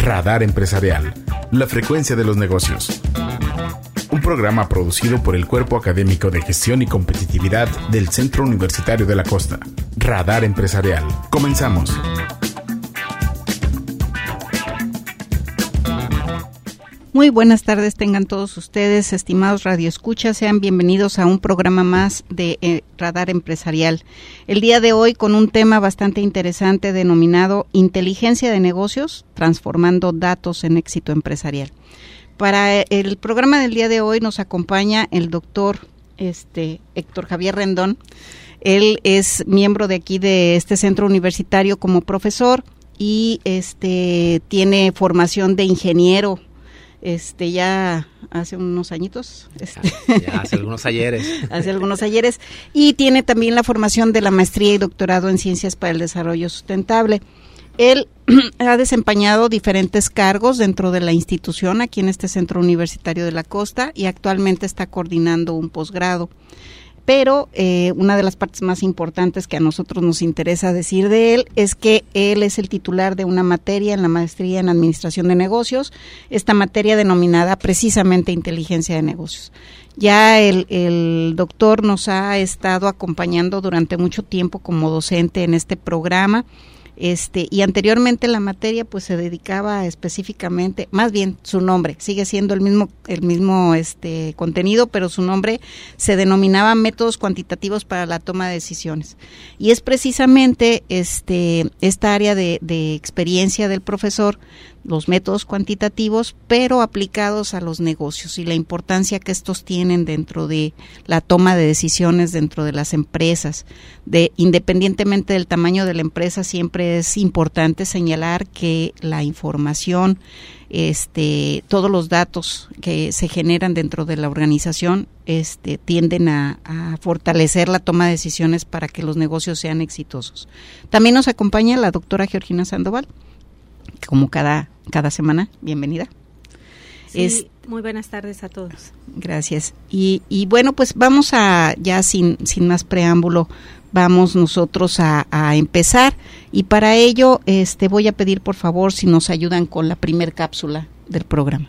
Radar Empresarial, la frecuencia de los negocios. Un programa producido por el Cuerpo Académico de Gestión y Competitividad del Centro Universitario de la Costa. Radar Empresarial. Comenzamos. Muy buenas tardes tengan todos ustedes, estimados radioescuchas, sean bienvenidos a un programa más de Radar Empresarial. El día de hoy con un tema bastante interesante denominado Inteligencia de Negocios, transformando datos en éxito empresarial. Para el programa del día de hoy nos acompaña el doctor Héctor Javier Rendón. Él es miembro de aquí de este centro universitario como profesor y tiene formación de ingeniero. Ya hace unos añitos. Ya hace algunos ayeres. Hace algunos ayeres. Y tiene también la formación de la maestría y doctorado en Ciencias para el Desarrollo Sustentable. Él ha desempeñado diferentes cargos dentro de la institución aquí en este Centro Universitario de la Costa y actualmente está coordinando un posgrado. Pero una de las partes más importantes que a nosotros nos interesa decir de él es que él es el titular de una materia en la maestría en Administración de Negocios, esta materia denominada precisamente Inteligencia de Negocios. Ya el doctor nos ha estado acompañando durante mucho tiempo como docente en este programa. Y anteriormente la materia pues se dedicaba específicamente, más bien su nombre sigue siendo el mismo contenido, pero su nombre se denominaba métodos cuantitativos para la toma de decisiones. Y es precisamente esta área de experiencia del profesor, los métodos cuantitativos, pero aplicados a los negocios y la importancia que estos tienen dentro de la toma de decisiones dentro de las empresas. Independientemente del tamaño de la empresa, siempre es importante señalar que la información, todos los datos que se generan dentro de la organización, tienden a fortalecer la toma de decisiones para que los negocios sean exitosos. También nos acompaña la doctora Georgina Sandoval, como cada semana. Bienvenida. Sí, muy buenas tardes a todos. Gracias. Y bueno, pues vamos ya sin más preámbulo, vamos nosotros a empezar, y para ello voy a pedir por favor si nos ayudan con la primer cápsula del programa.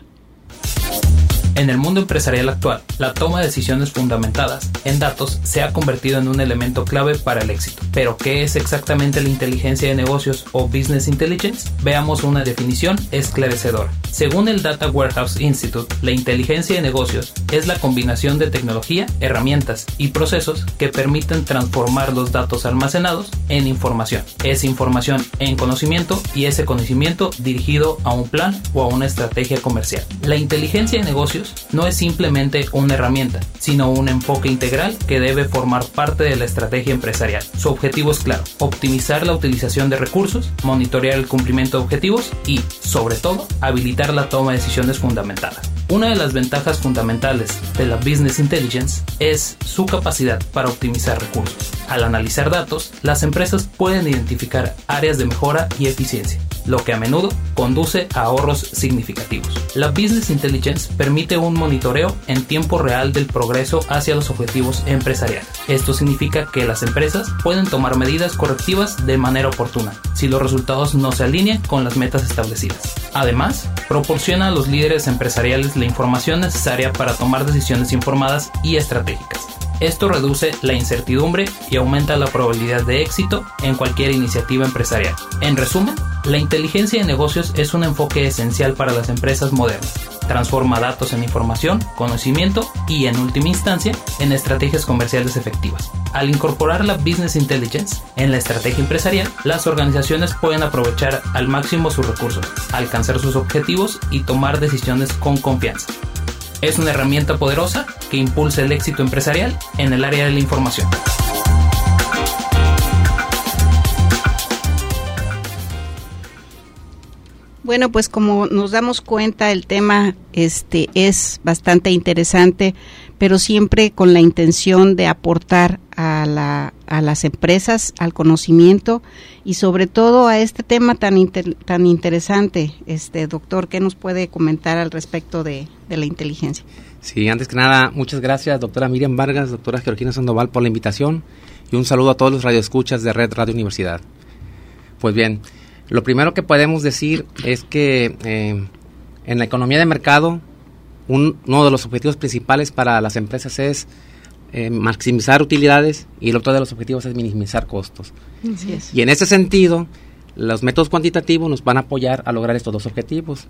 En el mundo empresarial actual, la toma de decisiones fundamentadas en datos se ha convertido en un elemento clave para el éxito. ¿Pero qué es exactamente la inteligencia de negocios o Business Intelligence? Veamos una definición esclarecedora. Según el Data Warehouse Institute, la inteligencia de negocios es la combinación de tecnología, herramientas y procesos que permiten transformar los datos almacenados en información. Es información en conocimiento y ese conocimiento dirigido a un plan o a una estrategia comercial. La inteligencia de negocios no es simplemente una herramienta, sino un enfoque integral que debe formar parte de la estrategia empresarial. Su objetivo es claro: optimizar la utilización de recursos, monitorear el cumplimiento de objetivos y, sobre todo, habilitar la toma de decisiones fundamentadas. Una de las ventajas fundamentales de la Business Intelligence es su capacidad para optimizar recursos. Al analizar datos, las empresas pueden identificar áreas de mejora y eficiencia, lo que a menudo conduce a ahorros significativos. La Business Intelligence permite un monitoreo en tiempo real del progreso hacia los objetivos empresariales. Esto significa que las empresas pueden tomar medidas correctivas de manera oportuna si los resultados no se alinean con las metas establecidas. Además, proporciona a los líderes empresariales la información necesaria para tomar decisiones informadas y estratégicas. Esto reduce la incertidumbre y aumenta la probabilidad de éxito en cualquier iniciativa empresarial. En resumen, la inteligencia de negocios es un enfoque esencial para las empresas modernas. Transforma datos en información, conocimiento y, en última instancia, en estrategias comerciales efectivas. Al incorporar la Business Intelligence en la estrategia empresarial, las organizaciones pueden aprovechar al máximo sus recursos, alcanzar sus objetivos y tomar decisiones con confianza. Es una herramienta poderosa que impulsa el éxito empresarial en el área de la información. Bueno, pues como nos damos cuenta, el tema es bastante interesante, pero siempre con la intención de aportar a las empresas, al conocimiento y sobre todo a este tema tan interesante. Doctor, ¿qué nos puede comentar al respecto de la inteligencia? Sí, antes que nada, muchas gracias, doctora Miriam Vargas, doctora Georgina Sandoval, por la invitación y un saludo a todos los radioescuchas de Red Radio Universidad. Pues bien, Lo primero que podemos decir es que en la economía de mercado, uno de los objetivos principales para las empresas es maximizar utilidades, y el otro de los objetivos es minimizar costos. Así es. Y en ese sentido, los métodos cuantitativos nos van a apoyar a lograr estos dos objetivos.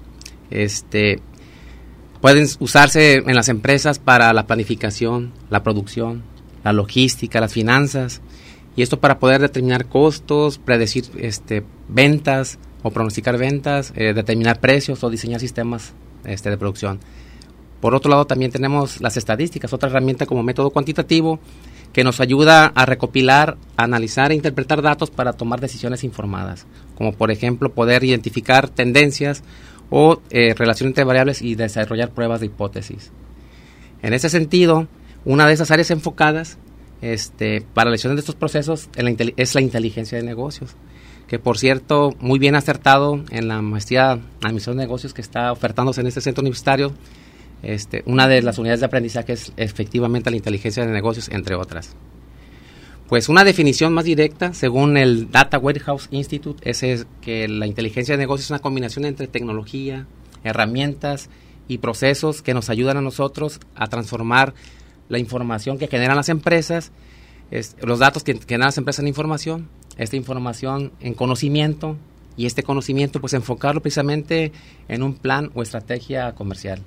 Pueden usarse en las empresas para la planificación, la producción, la logística, las finanzas, y esto para poder determinar costos, predecir ventas o pronosticar ventas, determinar precios o diseñar sistemas de producción. Por otro lado, también tenemos las estadísticas, otra herramienta como método cuantitativo que nos ayuda a recopilar, analizar e interpretar datos para tomar decisiones informadas, como por ejemplo poder identificar tendencias o relación entre variables y desarrollar pruebas de hipótesis. En ese sentido, una de esas áreas enfocadas para la elección de estos procesos es la inteligencia de negocios, que por cierto, muy bien acertado en la maestría en Administración de Negocios que está ofertándose en este centro universitario. Una de las unidades de aprendizaje es efectivamente la inteligencia de negocios, entre otras. Pues una definición más directa, según el Data Warehouse Institute, es que la inteligencia de negocios es una combinación entre tecnología, herramientas y procesos que nos ayudan a nosotros a transformar la información que generan las empresas, los datos que generan las empresas en información, esta información en conocimiento, y este conocimiento pues enfocarlo precisamente en un plan o estrategia comercial.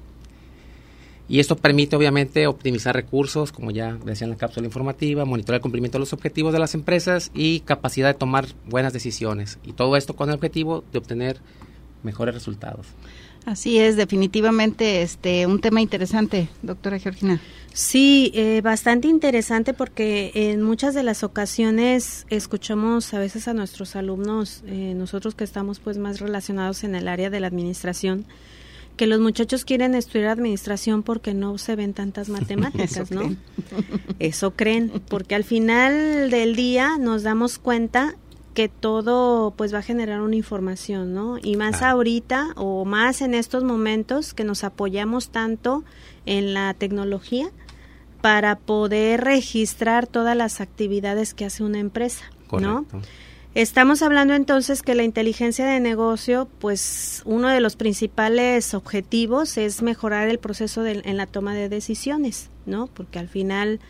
Y esto permite obviamente optimizar recursos, como ya decía en la cápsula informativa, monitorear el cumplimiento de los objetivos de las empresas y capacidad de tomar buenas decisiones. Y todo esto con el objetivo de obtener mejores resultados. Así es, definitivamente un tema interesante, doctora Georgina. Sí, bastante interesante porque en muchas de las ocasiones escuchamos a veces a nuestros alumnos, nosotros que estamos pues más relacionados en el área de la administración, que los muchachos quieren estudiar administración porque no se ven tantas matemáticas, ¿no? Eso creen, porque al final del día nos damos cuenta que todo pues va a generar una información, ¿no? Y más ahorita o más en estos momentos que nos apoyamos tanto en la tecnología para poder registrar todas las actividades que hace una empresa, ¿no? Correcto. Estamos hablando entonces que la inteligencia de negocio, pues uno de los principales objetivos es mejorar el proceso en la toma de decisiones, ¿no? Porque al final,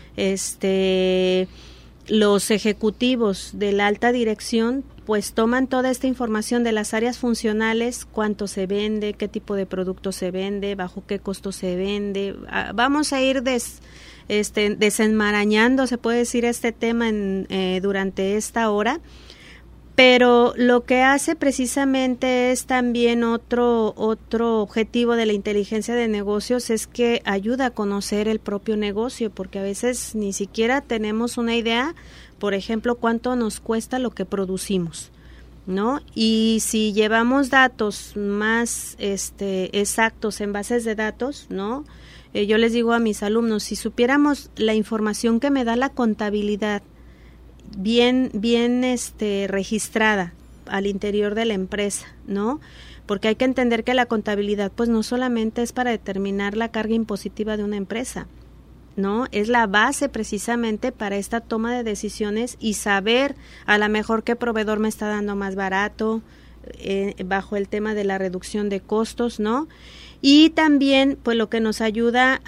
los ejecutivos de la alta dirección, pues toman toda esta información de las áreas funcionales, cuánto se vende, qué tipo de producto se vende, bajo qué costo se vende. Vamos a ir desenmarañando, se puede decir, este tema durante esta hora, pero lo que hace precisamente es también otro objetivo de la inteligencia de negocios es que ayuda a conocer el propio negocio, porque a veces ni siquiera tenemos una idea, por ejemplo, cuánto nos cuesta lo que producimos, ¿no? Y si llevamos datos más exactos en bases de datos, ¿no? Yo les digo a mis alumnos, si supiéramos la información que me da la contabilidad bien registrada al interior de la empresa, ¿no? Porque hay que entender que la contabilidad pues no solamente es para determinar la carga impositiva de una empresa, ¿no? Es la base precisamente para esta toma de decisiones y saber a lo mejor qué proveedor me está dando más barato, bajo el tema de la reducción de costos, ¿no? Y también pues lo que nos ayuda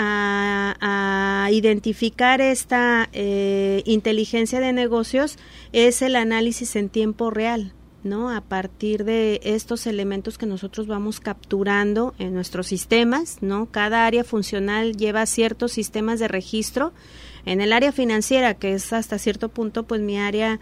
a identificar esta inteligencia de negocios es el análisis en tiempo real, ¿no? A partir de estos elementos que nosotros vamos capturando en nuestros sistemas, ¿no? Cada área funcional lleva ciertos sistemas de registro. En el área financiera, que es hasta cierto punto pues mi área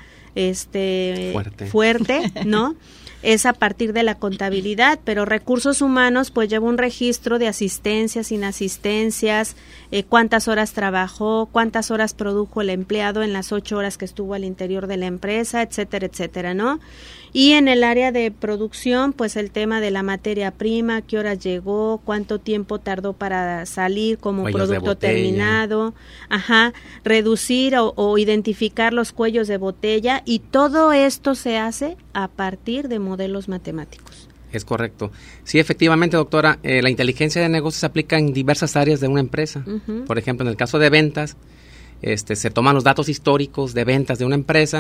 fuerte, ¿no? Es a partir de la contabilidad, pero recursos humanos pues lleva un registro de asistencias, inasistencias, cuántas horas trabajó, cuántas horas produjo el empleado en las 8 horas que estuvo al interior de la empresa, etcétera, etcétera, ¿no? Y en el área de producción, pues el tema de la materia prima, qué horas llegó, cuánto tiempo tardó para salir como cuellos producto terminado, reducir o identificar los cuellos de botella, y todo esto se hace a partir de modelos matemáticos. Es correcto. Sí, efectivamente, doctora, la inteligencia de negocios se aplica en diversas áreas de una empresa. Uh-huh. Por ejemplo, en el caso de ventas, se toman los datos históricos de ventas de una empresa,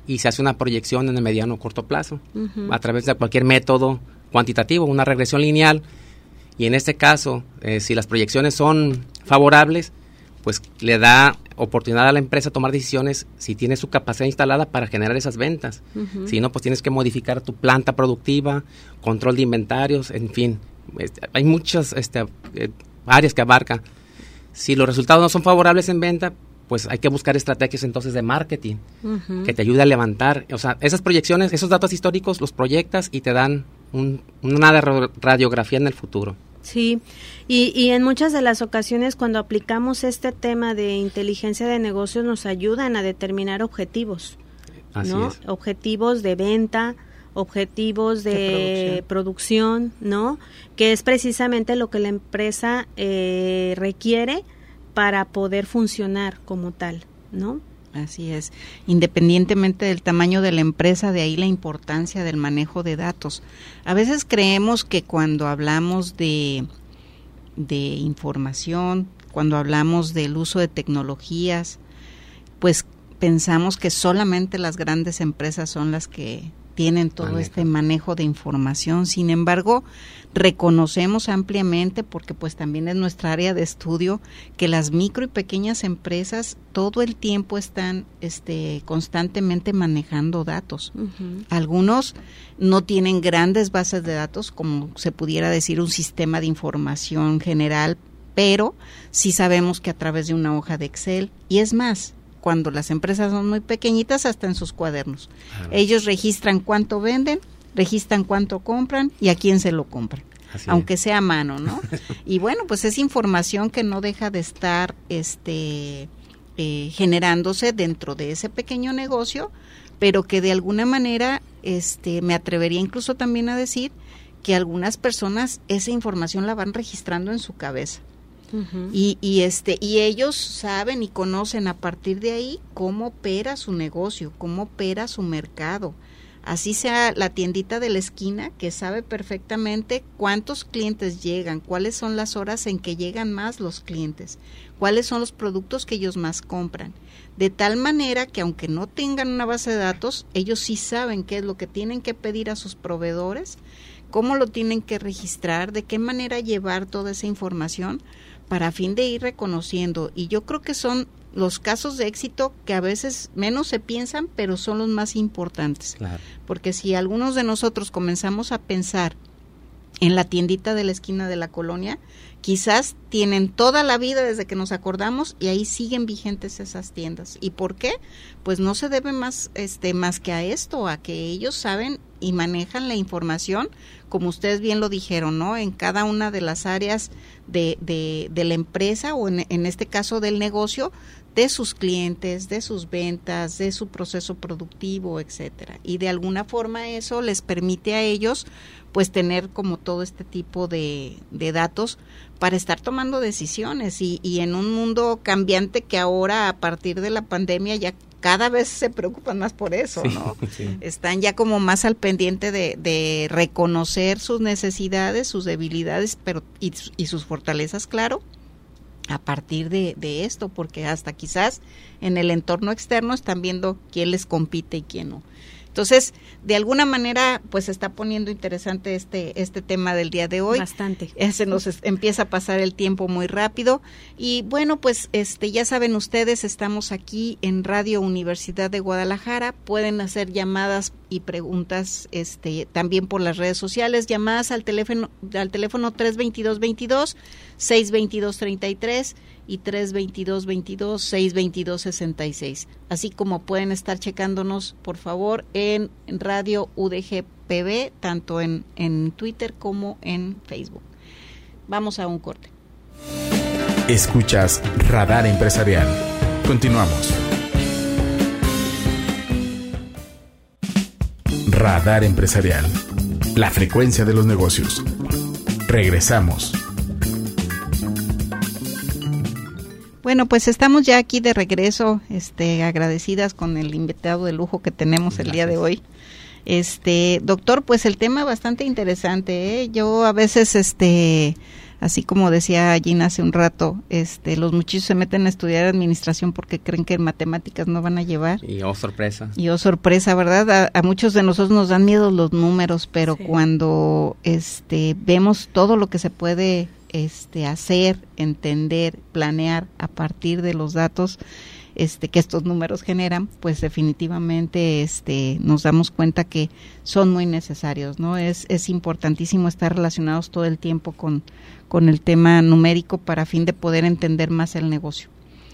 y se hace una proyección en el mediano o corto plazo, a través de cualquier método cuantitativo, una regresión lineal. Y en este caso, si las proyecciones son favorables, pues le da oportunidad a la empresa a tomar decisiones si tiene su capacidad instalada para generar esas ventas. Si no, pues tienes que modificar tu planta productiva, control de inventarios, en fin. Hay muchas áreas que abarca. Si los resultados no son favorables en venta, pues hay que buscar estrategias entonces de marketing que te ayude a levantar. O sea, esas proyecciones, esos datos históricos los proyectas y te dan una radiografía en el futuro. Sí, y en muchas de las ocasiones cuando aplicamos este tema de inteligencia de negocios nos ayudan a determinar objetivos, ¿no? Así es. Objetivos de venta, objetivos de producción, ¿no? Que es precisamente lo que la empresa requiere para poder funcionar como tal, ¿no? Así es, independientemente del tamaño de la empresa, de ahí la importancia del manejo de datos. A veces creemos que cuando hablamos de información, cuando hablamos del uso de tecnologías, pues pensamos que solamente las grandes empresas son las que tienen todo este manejo de información. Sin embargo, reconocemos ampliamente, porque pues también es nuestra área de estudio, que las micro y pequeñas empresas todo el tiempo están constantemente manejando datos. Algunos no tienen grandes bases de datos, como se pudiera decir un sistema de información general, pero sí sabemos que a través de una hoja de Excel, y es más, cuando las empresas son muy pequeñitas, hasta en sus cuadernos. Claro. Ellos registran cuánto venden, registran cuánto compran y a quién se lo compran, aunque sea a mano, ¿no? Y bueno, pues es información que no deja de estar generándose dentro de ese pequeño negocio, pero que de alguna manera me atrevería incluso también a decir que algunas personas esa información la van registrando en su cabeza. Y ellos saben y conocen a partir de ahí cómo opera su negocio, cómo opera su mercado. Así sea la tiendita de la esquina, que sabe perfectamente cuántos clientes llegan, cuáles son las horas en que llegan más los clientes, cuáles son los productos que ellos más compran. De tal manera que aunque no tengan una base de datos, ellos sí saben qué es lo que tienen que pedir a sus proveedores, cómo lo tienen que registrar, de qué manera llevar toda esa información, para fin de ir reconociendo. Y yo creo que son los casos de éxito que a veces menos se piensan, pero son los más importantes. Claro. Porque si algunos de nosotros comenzamos a pensar en la tiendita de la esquina de la colonia, quizás tienen toda la vida desde que nos acordamos y ahí siguen vigentes esas tiendas. ¿Y por qué? Pues no se debe más que a esto, a que ellos saben y manejan la información, como ustedes bien lo dijeron, ¿no? En cada una de las áreas de la empresa o en este caso del negocio, de sus clientes, de sus ventas, de su proceso productivo, etcétera. Y de alguna forma eso les permite a ellos pues tener como todo este tipo de datos para estar tomando decisiones y en un mundo cambiante que ahora a partir de la pandemia ya cada vez se preocupan más por eso, ¿no? Sí. Están ya como más al pendiente de reconocer sus necesidades, sus debilidades, pero y sus fortalezas, claro, a partir de esto, porque hasta quizás en el entorno externo están viendo quién les compite y quién no. Entonces, de alguna manera, pues se está poniendo interesante este tema del día de hoy. Bastante. Se nos empieza a pasar el tiempo muy rápido. Y bueno, pues ya saben ustedes, estamos aquí en Radio Universidad de Guadalajara. Pueden hacer llamadas y preguntas también por las redes sociales. Llamadas al teléfono 322-22, 622-33 y 322-22, 622-66. Así como pueden estar checándonos, por favor, en Radio UDG-PB, tanto en Twitter como en Facebook. Vamos a un corte. Escuchas Radar Empresarial. Continuamos. Radar Empresarial. La frecuencia de los negocios. Regresamos. Bueno, pues estamos ya aquí de regreso, agradecidas con el invitado de lujo que tenemos el día de hoy. Doctor, pues el tema bastante interesante, ¿eh? Yo a veces Así como decía Gina hace un rato, los muchachos se meten a estudiar administración porque creen que en matemáticas no van a llevar. Y sorpresa. Y sorpresa, ¿verdad? A muchos de nosotros nos dan miedo los números, pero sí, cuando vemos todo lo que se puede hacer, entender, planear a partir de los datos que estos números generan, pues definitivamente nos damos cuenta que son muy necesarios, ¿no? Es importantísimo estar relacionados todo el tiempo con el tema numérico para fin de poder entender más el negocio.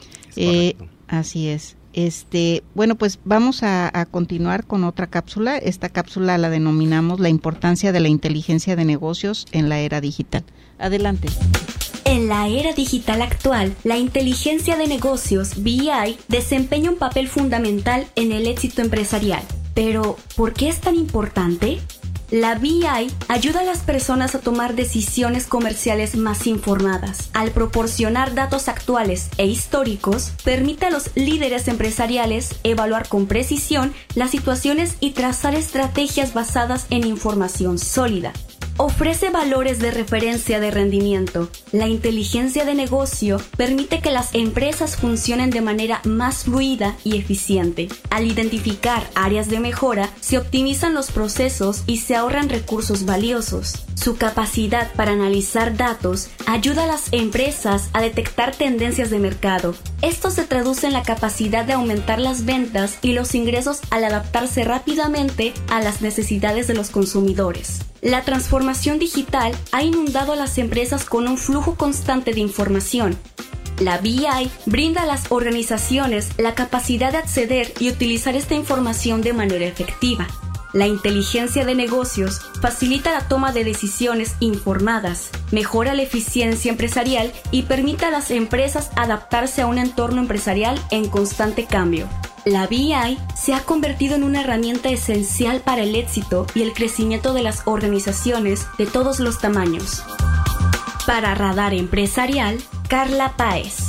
Así es. Bueno, pues vamos a continuar con otra cápsula. Esta cápsula la denominamos la importancia de la inteligencia de negocios en la era digital. Adelante. En la era digital actual, la inteligencia de negocios, BI, desempeña un papel fundamental en el éxito empresarial. Pero, ¿por qué es tan importante? La BI ayuda a las personas a tomar decisiones comerciales más informadas. Al proporcionar datos actuales e históricos, permite a los líderes empresariales evaluar con precisión las situaciones y trazar estrategias basadas en información sólida. Ofrece valores de referencia de rendimiento. La inteligencia de negocio permite que las empresas funcionen de manera más fluida y eficiente. Al identificar áreas de mejora, se optimizan los procesos y se ahorran recursos valiosos. Su capacidad para analizar datos ayuda a las empresas a detectar tendencias de mercado. Esto se traduce en la capacidad de aumentar las ventas y los ingresos al adaptarse rápidamente a las necesidades de los consumidores. La transformación digital ha inundado a las empresas con un flujo constante de información. La BI brinda a las organizaciones la capacidad de acceder y utilizar esta información de manera efectiva. La inteligencia de negocios facilita la toma de decisiones informadas, mejora la eficiencia empresarial y permite a las empresas adaptarse a un entorno empresarial en constante cambio. La BI se ha convertido en una herramienta esencial para el éxito y el crecimiento de las organizaciones de todos los tamaños. Para Radar Empresarial, Carla Páez.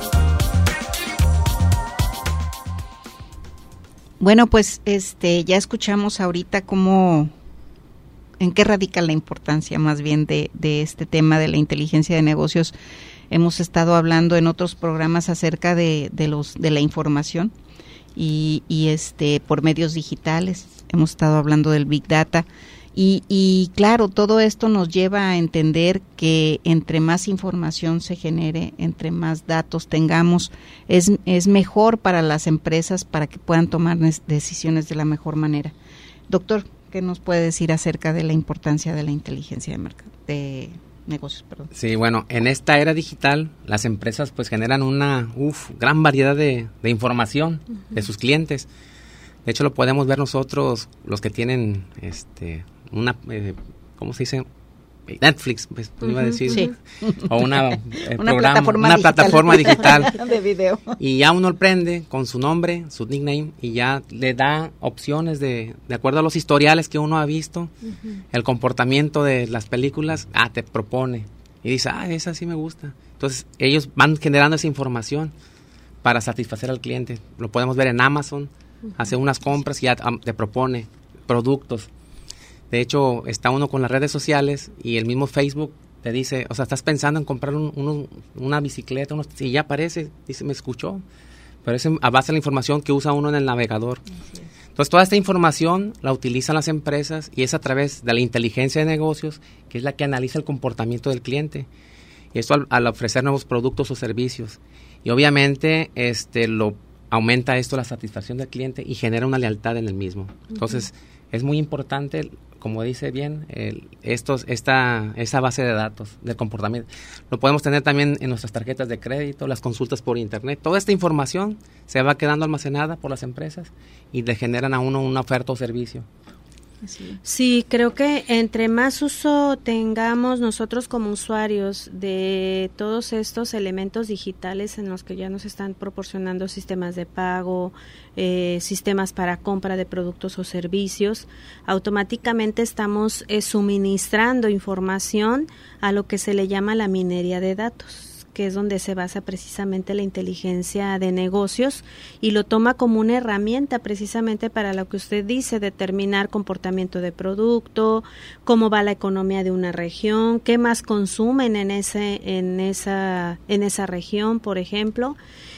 Bueno, pues ya escuchamos ahorita en qué radica la importancia más bien de este tema de la inteligencia de negocios. Hemos estado hablando en otros programas acerca de la información y por medios digitales. Hemos estado hablando del Big Data y claro, todo esto nos lleva a entender que entre más información se genere, entre más datos tengamos, es mejor para las empresas para que puedan tomar decisiones de la mejor manera. Doctor, ¿qué nos puede decir acerca de la importancia de la inteligencia de negocios? Sí, bueno, en esta era digital las empresas pues generan una gran variedad de información de sus clientes. De hecho lo podemos ver nosotros, los que tienen una ¿cómo se dice? Netflix, pues, iba a decir, sí. O una plataforma digital de video. Y ya uno prende con su nombre, su nickname, y ya le da opciones de acuerdo a los historiales que uno ha visto, el comportamiento de las películas, te propone. Y dice, esa sí me gusta. Entonces, ellos van generando esa información para satisfacer al cliente. Lo podemos ver en Amazon, hace unas compras y ya te propone productos. De hecho, está uno con las redes sociales y el mismo Facebook te dice, o sea, estás pensando en comprar una bicicleta, y ya aparece, dice, me escuchó. Pero es a base de la información que usa uno en el navegador. Entonces, toda esta información la utilizan las empresas y es a través de la inteligencia de negocios, que es la que analiza el comportamiento del cliente. Y esto al ofrecer nuevos productos o servicios. Y obviamente, aumenta esto la satisfacción del cliente y genera una lealtad en el mismo. Entonces, es muy importante, como dice bien, esa base de datos del comportamiento. Lo podemos tener también en nuestras tarjetas de crédito, las consultas por internet. Toda esta información se va quedando almacenada por las empresas y le generan a uno una oferta o servicio. Sí, creo que entre más uso tengamos nosotros como usuarios de todos estos elementos digitales en los que ya nos están proporcionando sistemas de pago, sistemas para compra de productos o servicios, automáticamente estamos suministrando información a lo que se le llama la minería de datos, que es donde se basa precisamente la inteligencia de negocios, y lo toma como una herramienta precisamente para lo que usted dice, determinar comportamiento de producto, cómo va la economía de una región, qué más consumen en esa región, por ejemplo,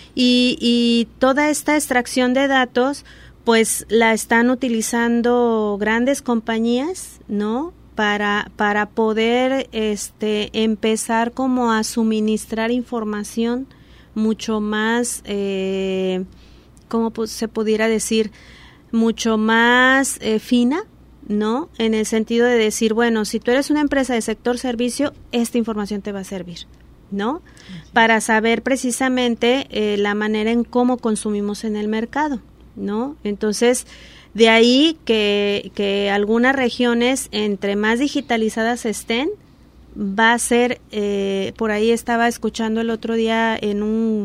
y toda esta extracción de datos pues la están utilizando grandes compañías, ¿no? Para poder empezar como a suministrar información mucho más, ¿cómo se pudiera decir? Mucho más fina, ¿no? En el sentido de decir, bueno, si tú eres una empresa de sector servicio, esta información te va a servir, ¿no? Para saber precisamente la manera en cómo consumimos en el mercado, ¿no? Entonces, de ahí que algunas regiones, entre más digitalizadas estén, va a ser, por ahí estaba escuchando el otro día en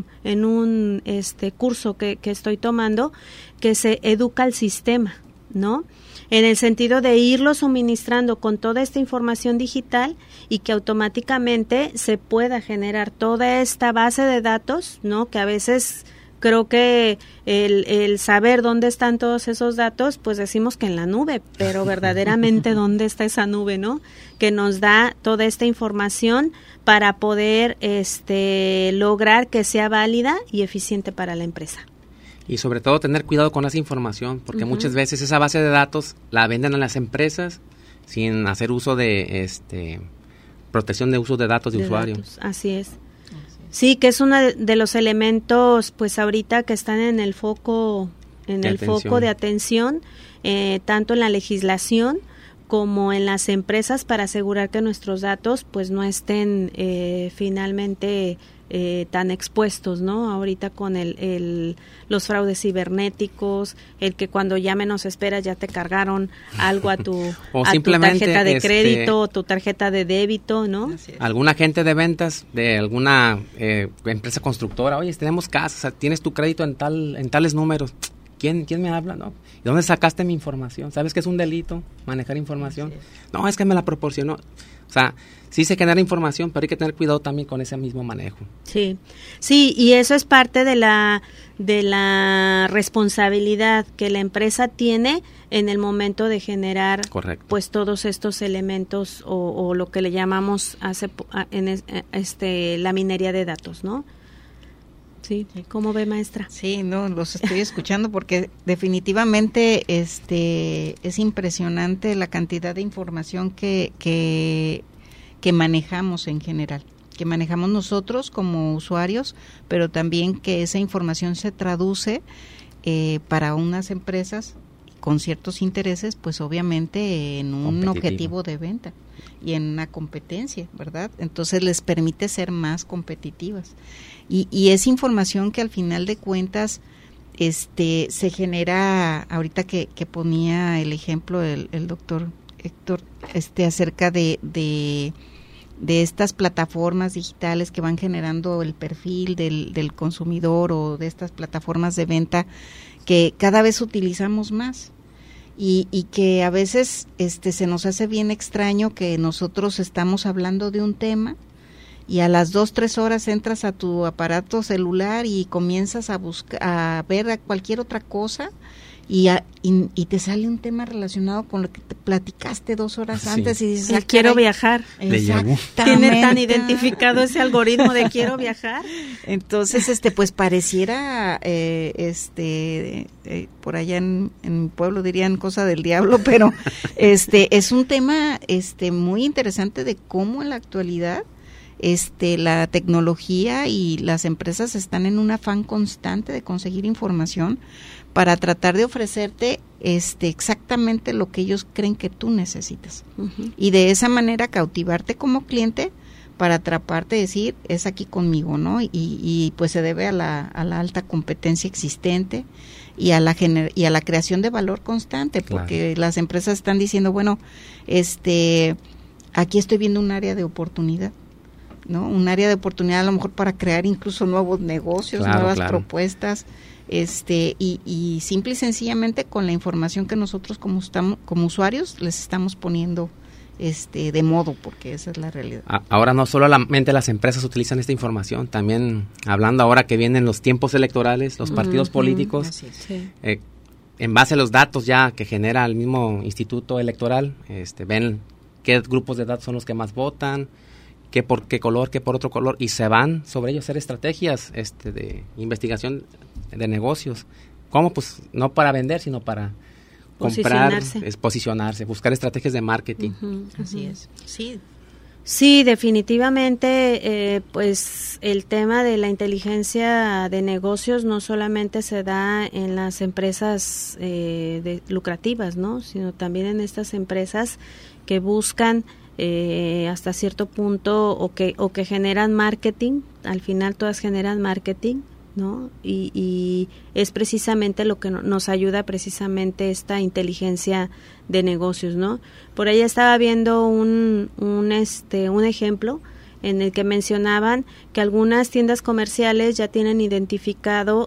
un curso que estoy tomando, que se educa al sistema, ¿no? En el sentido de irlo suministrando con toda esta información digital y que automáticamente se pueda generar toda esta base de datos, ¿no? Que a veces creo que el saber dónde están todos esos datos, pues decimos que en la nube, pero verdaderamente dónde está esa nube, ¿no? Que nos da toda esta información para poder lograr que sea válida y eficiente para la empresa. Y sobre todo tener cuidado con esa información, porque muchas veces esa base de datos la venden a las empresas sin hacer uso de protección de uso de datos de usuario. Así es. Sí, que es uno de los elementos, pues ahorita que están en el foco, foco de atención, tanto en la legislación como en las empresas, para asegurar que nuestros datos, pues no estén finalmente tan expuestos, ¿no? Ahorita con los fraudes cibernéticos, el que cuando ya menos esperas ya te cargaron algo a tu tarjeta de crédito o tu tarjeta de débito, ¿no? Algún agente de ventas de alguna empresa constructora, oye, tenemos casas, tienes tu crédito en tales números. ¿Quién me habla? ¿No? ¿De dónde sacaste mi información? ¿Sabes que es un delito manejar información? No, es que me la proporcionó. O sea, sí se genera información, pero hay que tener cuidado también con ese mismo manejo. Sí, y eso es parte de la responsabilidad que la empresa tiene en el momento de generar, correcto, pues todos estos elementos o lo que le llamamos la minería de datos, ¿no? Sí, ¿cómo ve, maestra? Sí, no, los estoy escuchando porque definitivamente es impresionante la cantidad de información que manejamos en general, que manejamos nosotros como usuarios, pero también que esa información se traduce para unas empresas con ciertos intereses, pues obviamente en un objetivo de venta y en una competencia, ¿verdad? Entonces les permite ser más competitivas. Y es información que al final de cuentas se genera, ahorita que ponía el ejemplo el doctor Héctor, acerca de estas plataformas digitales que van generando el perfil del consumidor, o de estas plataformas de venta que cada vez utilizamos más. Y que a veces se nos hace bien extraño que nosotros estamos hablando de un tema y a las 2-3 horas entras a tu aparato celular y comienzas a ver cualquier otra cosa y te sale un tema relacionado con lo que te platicaste 2 horas antes y dices, quiero viajar. Tiene tan identificado ese algoritmo de quiero viajar. Entonces, pues pareciera, por allá en mi pueblo dirían cosa del diablo, pero es un tema muy interesante de cómo en la actualidad la tecnología y las empresas están en un afán constante de conseguir información para tratar de ofrecerte exactamente lo que ellos creen que tú necesitas. Uh-huh. Y de esa manera cautivarte como cliente para atraparte y decir, es aquí conmigo, ¿no? Y pues se debe a la alta competencia existente y a la creación de valor constante, porque las empresas están diciendo, bueno, aquí estoy viendo un área de oportunidad, ¿no? Un área de oportunidad a lo mejor para crear incluso nuevos negocios, nuevas propuestas, y simple y sencillamente con la información que nosotros como usuarios les estamos poniendo de modo, porque esa es la realidad. Ahora no solamente las empresas utilizan esta información, también hablando ahora que vienen los tiempos electorales, los partidos políticos, Sí. En base a los datos ya que genera el mismo instituto electoral, ven qué grupos de datos son los que más votan, qué por qué color, qué por otro color, y se van sobre ello a hacer estrategias de investigación de negocios. ¿Cómo? Pues no para vender, sino para comprar, posicionarse, buscar estrategias de marketing. Así es. Sí, definitivamente, pues el tema de la inteligencia de negocios no solamente se da en las empresas lucrativas, ¿no? Sino también en estas empresas que buscan hasta cierto punto o que generan marketing. Al final todas generan marketing, ¿no? Y es precisamente lo que nos ayuda precisamente esta inteligencia de negocios, ¿no? Por ahí estaba viendo un ejemplo en el que mencionaban que algunas tiendas comerciales ya tienen identificado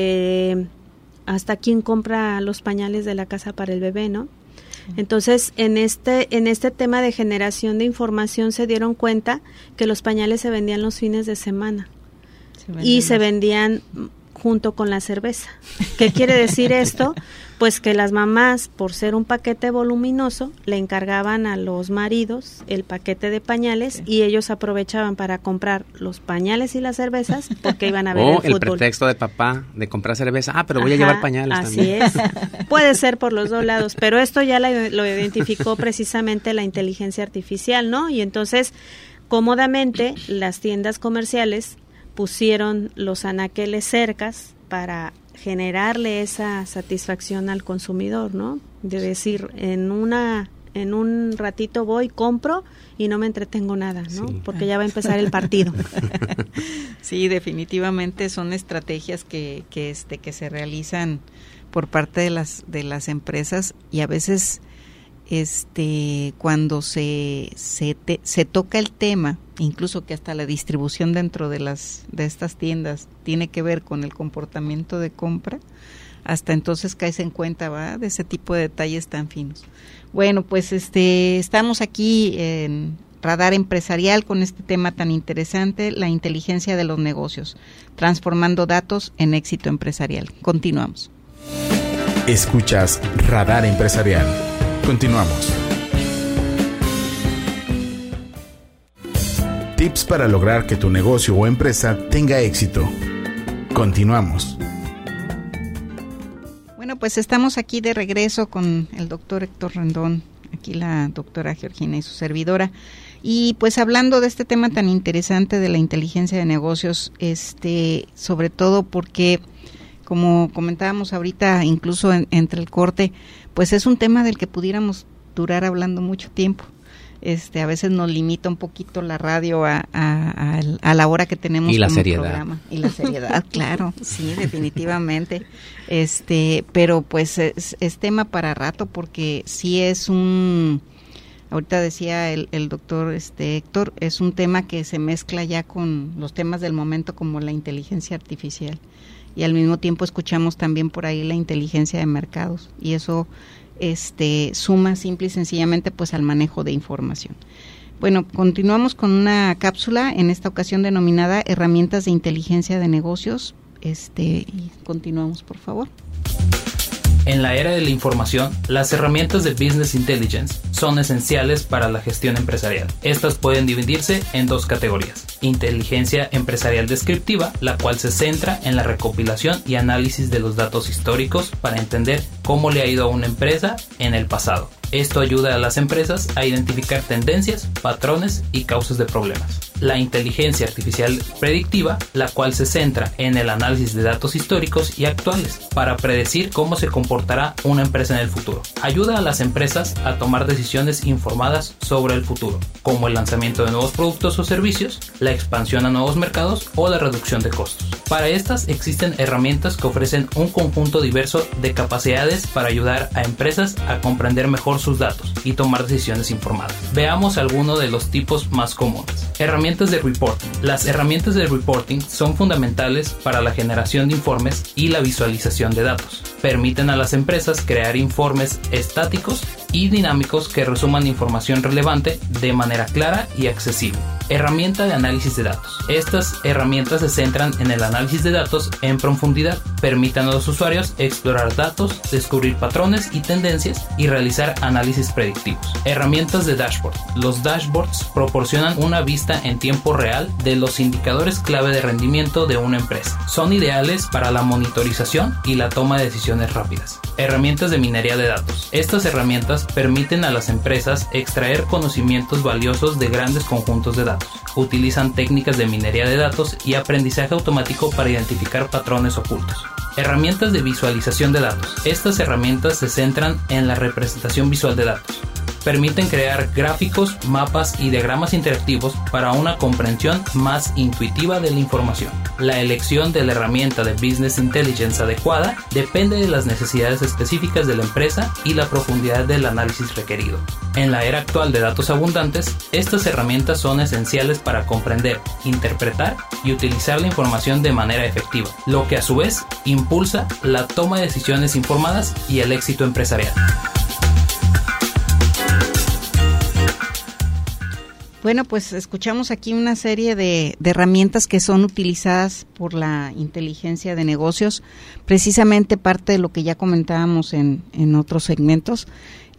hasta quién compra los pañales de la casa para el bebé, ¿no? Entonces, en este tema de generación de información se dieron cuenta que los pañales se vendían los fines de semana. Se vendían junto con la cerveza. ¿Qué quiere decir esto? Pues que las mamás, por ser un paquete voluminoso, le encargaban a los maridos el paquete de pañales y ellos aprovechaban para comprar los pañales y las cervezas porque iban a ver el fútbol. El pretexto de papá de comprar cerveza, pero voy a llevar pañales también. Así es. Puede ser por los dos lados, pero esto ya lo identificó precisamente la inteligencia artificial, ¿no? Y entonces, cómodamente, las tiendas comerciales pusieron los anaqueles cercas para generarle esa satisfacción al consumidor, ¿no? De decir, en un ratito voy, compro y no me entretengo nada, ¿no? Sí. Porque ya va a empezar el partido. Sí, definitivamente son estrategias que se realizan por parte de las empresas y a veces cuando se toca el tema, incluso que hasta la distribución dentro de estas tiendas tiene que ver con el comportamiento de compra, hasta entonces caes en cuenta, ¿va?, de ese tipo de detalles tan finos. Bueno, pues estamos aquí en Radar Empresarial con este tema tan interesante, la inteligencia de los negocios, transformando datos en éxito empresarial. Continuamos. Escuchas Radar Empresarial. Continuamos. Tips para lograr que tu negocio o empresa tenga éxito. Continuamos. Bueno, pues estamos aquí de regreso con el doctor Héctor Rendón, aquí la doctora Georgina y su servidora, y pues hablando de este tema tan interesante de la inteligencia de negocios, sobre todo porque, como comentábamos ahorita, incluso entre el corte, pues es un tema del que pudiéramos durar hablando mucho tiempo. A veces nos limita un poquito la radio a la hora que tenemos y la como seriedad. Programa. Y la seriedad, claro, sí, definitivamente. Pero pues es tema para rato porque sí es ahorita decía el doctor Héctor, es un tema que se mezcla ya con los temas del momento como la inteligencia artificial. Y al mismo tiempo escuchamos también por ahí la inteligencia de mercados y eso suma simple y sencillamente pues al manejo de información. Bueno, continuamos con una cápsula en esta ocasión denominada Herramientas de Inteligencia de Negocios. Y continuamos, por favor. En la era de la información, las herramientas de Business Intelligence son esenciales para la gestión empresarial. Estas pueden dividirse en dos categorías. Inteligencia empresarial descriptiva, la cual se centra en la recopilación y análisis de los datos históricos para entender cómo le ha ido a una empresa en el pasado. Esto ayuda a las empresas a identificar tendencias, patrones y causas de problemas. La inteligencia artificial predictiva, la cual se centra en el análisis de datos históricos y actuales para predecir cómo se comportará una empresa en el futuro. Ayuda a las empresas a tomar decisiones informadas sobre el futuro, como el lanzamiento de nuevos productos o servicios, la expansión a nuevos mercados o la reducción de costos. Para estas existen herramientas que ofrecen un conjunto diverso de capacidades para ayudar a empresas a comprender mejor sus datos y tomar decisiones informadas. Veamos algunos de los tipos más comunes. Herramientas de reporting. Las herramientas de reporting son fundamentales para la generación de informes y la visualización de datos. Permiten a las empresas crear informes estáticos y dinámicos que resuman información relevante de manera clara y accesible. Herramienta de análisis de datos. Estas herramientas se centran en el análisis de datos en profundidad, permiten a los usuarios explorar datos, descubrir patrones y tendencias y realizar análisis predictivos. Herramientas de dashboard. Los dashboards proporcionan una vista en tiempo real de los indicadores clave de rendimiento de una empresa. Son ideales para la monitorización y la toma de decisiones rápidas. Herramientas de minería de datos. Estas herramientas permiten a las empresas extraer conocimientos valiosos de grandes conjuntos de datos. Utilizan técnicas de minería de datos y aprendizaje automático para identificar patrones ocultos. Herramientas de visualización de datos. Estas herramientas se centran en la representación visual de datos. Permiten crear gráficos, mapas y diagramas interactivos para una comprensión más intuitiva de la información. La elección de la herramienta de Business Intelligence adecuada depende de las necesidades específicas de la empresa y la profundidad del análisis requerido. En la era actual de datos abundantes, estas herramientas son esenciales para comprender, interpretar y utilizar la información de manera efectiva, lo que a su vez impulsa la toma de decisiones informadas y el éxito empresarial. Bueno, pues escuchamos aquí una serie de herramientas que son utilizadas por la inteligencia de negocios, precisamente parte de lo que ya comentábamos en otros segmentos,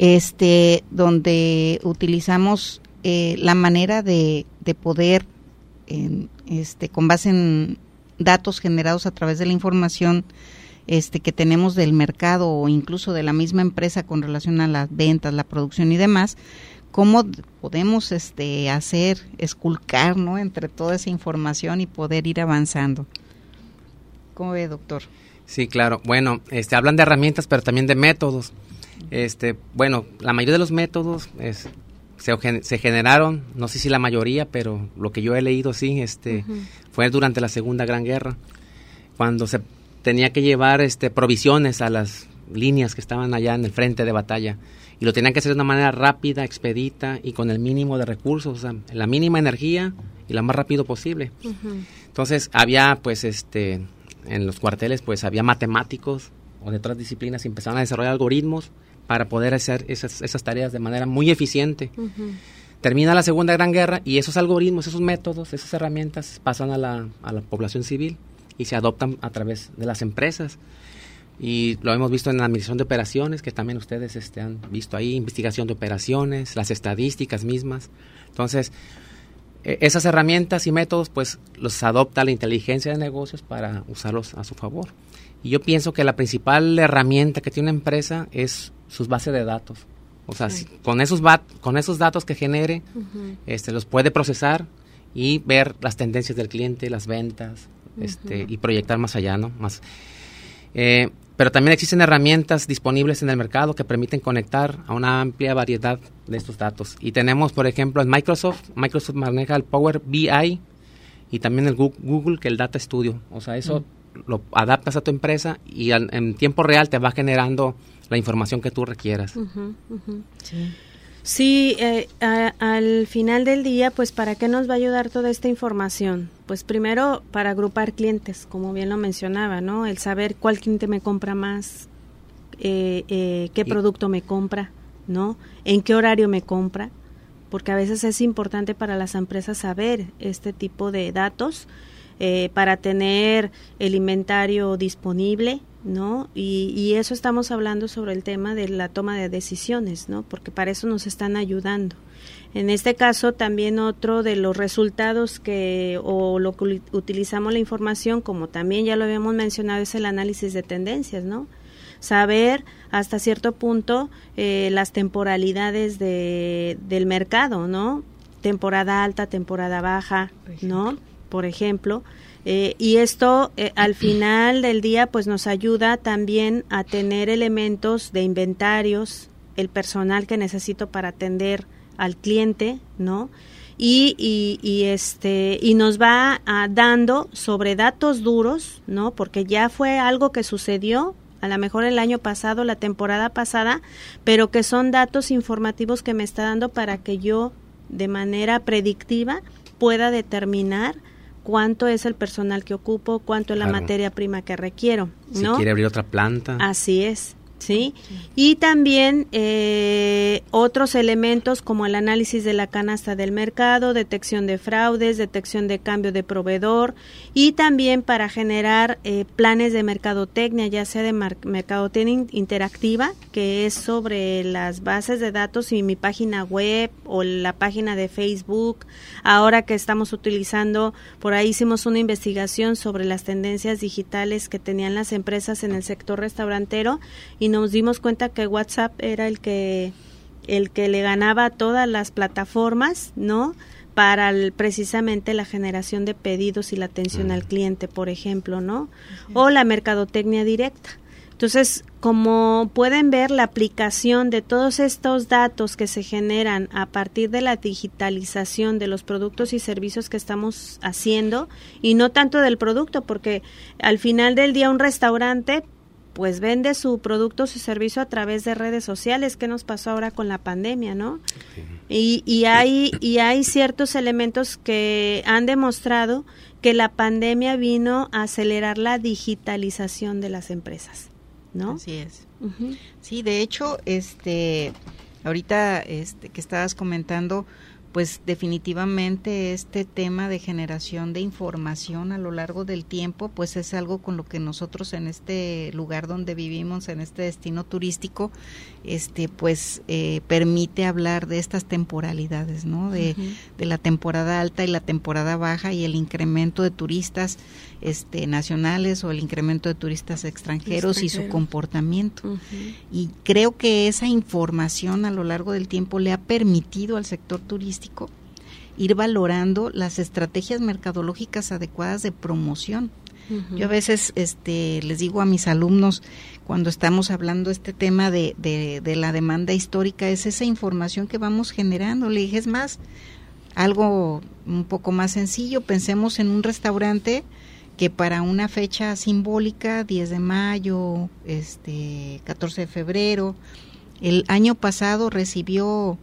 donde utilizamos la manera de poder, con base en datos generados a través de la información que tenemos del mercado o incluso de la misma empresa con relación a las ventas, la producción y demás, cómo podemos esculcar, ¿no?, entre toda esa información y poder ir avanzando. ¿Cómo ve, doctor? Sí, claro. Bueno, hablan de herramientas, pero también de métodos. Bueno, la mayoría de los métodos se generaron, no sé si la mayoría, pero lo que yo he leído sí, fue durante la Segunda Gran Guerra, cuando se tenía que llevar provisiones a las líneas que estaban allá en el frente de batalla. Y lo tenían que hacer de una manera rápida, expedita y con el mínimo de recursos, o sea, la mínima energía y lo más rápido posible. Uh-huh. Entonces había, pues, en los cuarteles, pues, había matemáticos o de otras disciplinas y empezaron a desarrollar algoritmos para poder hacer esas tareas de manera muy eficiente. Uh-huh. Termina la Segunda Gran Guerra y esos algoritmos, esos métodos, esas herramientas pasan a la población civil y se adoptan a través de las empresas. Y lo hemos visto en la administración de operaciones, que también ustedes han visto ahí, investigación de operaciones, las estadísticas mismas. Entonces, esas herramientas y métodos, pues, los adopta la inteligencia de negocios para usarlos a su favor. Y yo pienso que la principal herramienta que tiene una empresa es sus bases de datos. O sea, sí. con esos datos que genere, uh-huh, los puede procesar y ver las tendencias del cliente, las ventas, uh-huh, y proyectar más allá, ¿no? Pero también existen herramientas disponibles en el mercado que permiten conectar a una amplia variedad de estos datos. Y tenemos, por ejemplo, en Microsoft maneja el Power BI y también el Google, que el Data Studio. O sea, eso lo adaptas a tu empresa y en tiempo real te va generando la información que tú requieras. Uh-huh, uh-huh. Sí. Sí, al final del día, pues, ¿para qué nos va a ayudar toda esta información? Pues primero, para agrupar clientes, como bien lo mencionaba, ¿no? El saber cuál cliente me compra más, qué producto me compra, ¿no? En qué horario me compra, porque a veces es importante para las empresas saber este tipo de datos para tener el inventario disponible, ¿no? Y eso estamos hablando sobre el tema de la toma de decisiones, ¿no? Porque para eso nos están ayudando. En este caso, también otro de los resultados o lo que utilizamos la información, como también ya lo habíamos mencionado, es el análisis de tendencias, ¿no? Saber hasta cierto punto las temporalidades del mercado, ¿no? Temporada alta, temporada baja, ¿no? Por ejemplo. Y esto al final del día pues nos ayuda también a tener elementos de inventarios, el personal que necesito para atender al cliente, ¿no? Y nos va dando sobre datos duros, ¿no? Porque ya fue algo que sucedió a lo mejor el año pasado, la temporada pasada, pero que son datos informativos que me está dando para que yo de manera predictiva pueda determinar cuánto es el personal que ocupo, cuánto es la materia prima que requiero, ¿no? Si quiere abrir otra planta. Así es. ¿sí? Y también otros elementos como el análisis de la canasta del mercado, detección de fraudes, detección de cambio de proveedor y también para generar planes de mercadotecnia, ya sea de mercadotecnia interactiva, que es sobre las bases de datos y mi página web o la página de Facebook. Ahora que estamos utilizando, por ahí hicimos una investigación sobre las tendencias digitales que tenían las empresas en el sector restaurantero y nos dimos cuenta que WhatsApp era el que le ganaba a todas las plataformas, ¿no? Para precisamente la generación de pedidos y la atención al cliente, por ejemplo, ¿no? O la mercadotecnia directa. Entonces, como pueden ver, la aplicación de todos estos datos que se generan a partir de la digitalización de los productos y servicios que estamos haciendo, y no tanto del producto, porque al final del día un restaurante pues vende su producto, su servicio a través de redes sociales. ¿Qué nos pasó ahora con la pandemia, no? Sí. Y hay ciertos elementos que han demostrado que la pandemia vino a acelerar la digitalización de las empresas, ¿no? Así es. Uh-huh. Sí, de hecho, ahorita que estabas comentando, pues definitivamente este tema de generación de información a lo largo del tiempo, pues es algo con lo que nosotros en este lugar donde vivimos, en este destino turístico, pues permite hablar de estas temporalidades, ¿no? De la temporada alta y la temporada baja y el incremento de turistas nacionales o el incremento de turistas extranjeros y su comportamiento. Uh-huh. Y creo que esa información a lo largo del tiempo le ha permitido al sector turístico ir valorando las estrategias mercadológicas adecuadas de promoción. Uh-huh. Yo a veces les digo a mis alumnos, cuando estamos hablando este tema de la demanda histórica, es esa información que vamos generando. Le dije, es más, algo un poco más sencillo, pensemos en un restaurante que para una fecha simbólica, 10 de mayo, 14 de febrero, el año pasado recibió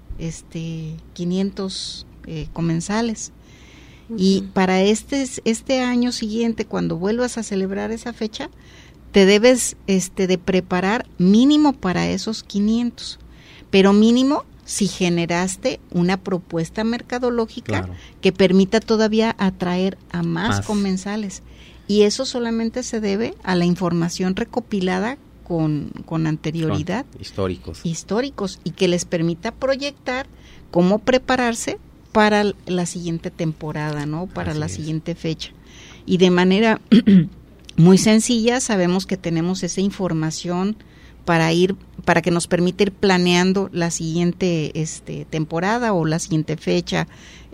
500 comensales. Uh-huh. Y para este año siguiente, cuando vuelvas a celebrar esa fecha, te debes de preparar mínimo para esos 500, pero mínimo si generaste una propuesta mercadológica que permita todavía atraer a más comensales. Y eso solamente se debe a la información recopilada con anterioridad. Históricos, y que les permita proyectar cómo prepararse para la siguiente temporada, ¿no? Para la siguiente fecha. Y de manera muy sencilla sabemos que tenemos esa información para que nos permita ir planeando la siguiente temporada o la siguiente fecha